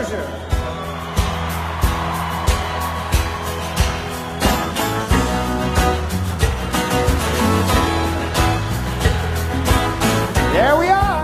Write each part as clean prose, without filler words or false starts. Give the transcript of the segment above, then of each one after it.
Persia. There we are.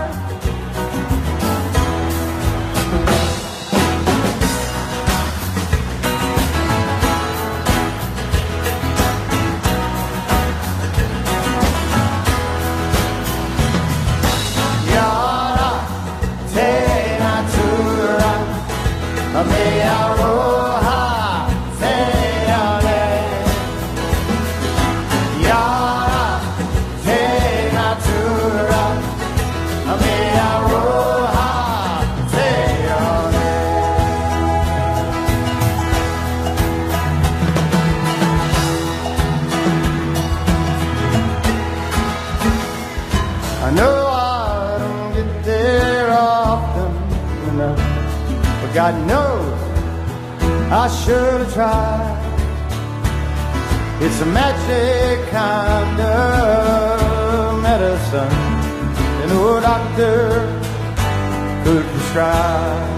I know I don't get there often enough, but God knows I should have tried. It's a magic kind of medicine that no doctor could prescribe.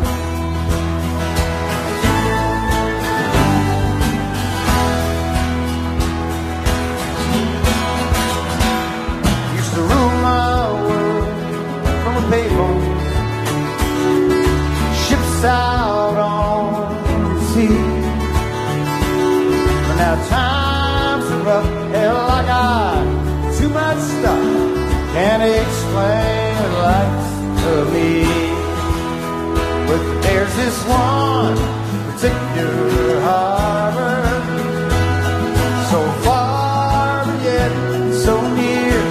Used to rule my world from a payphone, ships out on the sea. But now times are rough, hell, I got too much stuff, can't explain the likes of me. But there's this one particular harbor, so far but yet so near,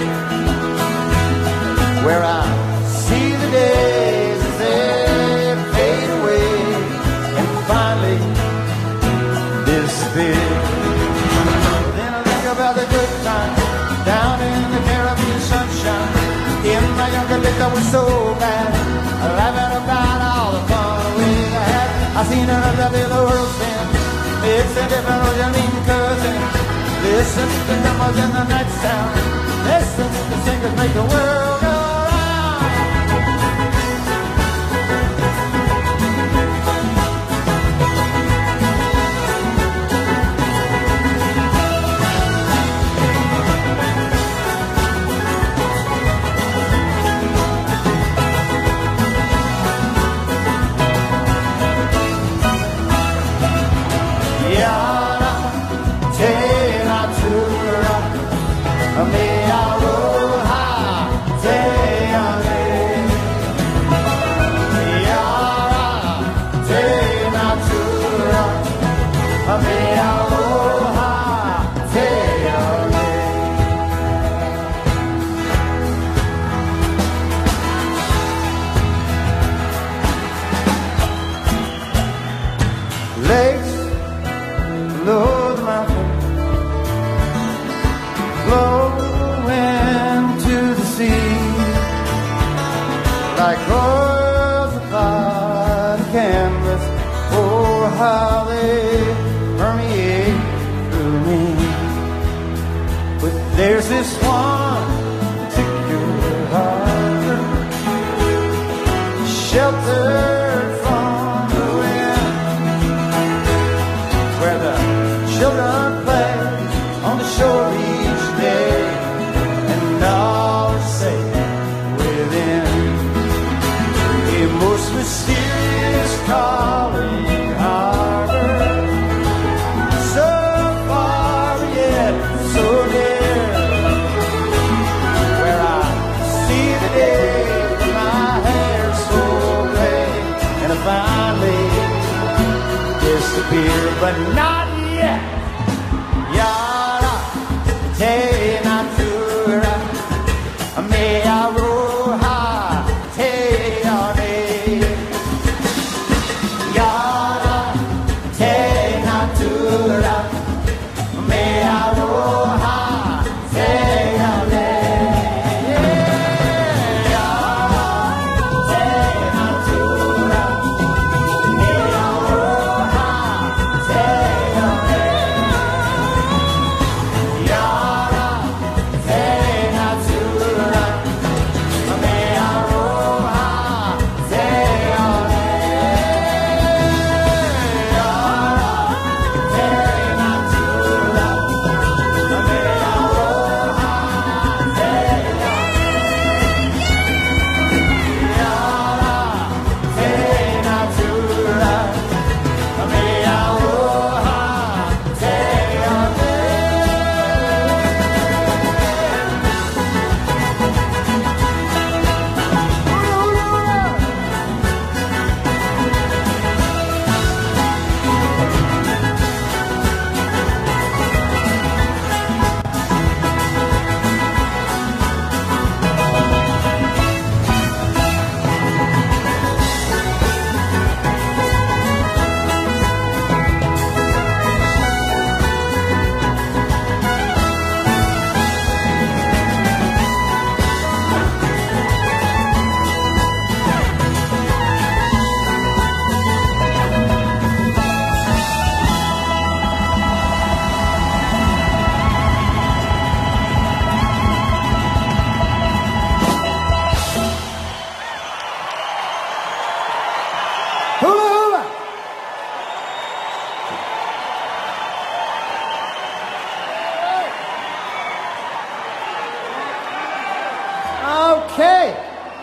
where I see the days as they fade away and finally disappear. Then I think about the good times down in the Caribbean sunshine. In my younger days I was so bad, laughing about all the fun we had. I seen another bit of the world spin, it's a different ocean, mean cousin. Listen to the numbers in the night sound, listen to the singers make the world go. Lakes below the mountain flow into the sea like oils upon a canvas. Oh, how they permeate through me. But there's this one particular harbor, sheltered from the wind, where the children play on the shore each day, and all is safe within a most mysterious calling harbor, so far yet so near, where I see the day when my hair's so gray and I finally disappear, but not yet. Yara, te natura, me aroha, te ane. Yara, te natura, me aroha, te ane. Yara, te natura, me aroha, te ane. Okay.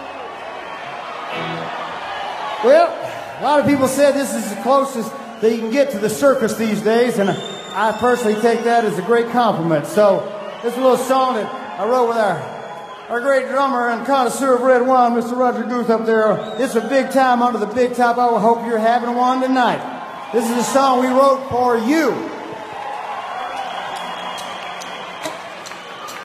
Well, a lot of people said this is the closest that you can get to the circus these days, and I personally take that as a great compliment. So this is a little song that I wrote with our great drummer and connoisseur of red wine, Mr. Roger Guth up there. It's a big time under the big top. I hope you're having one tonight. This is a song we wrote for you.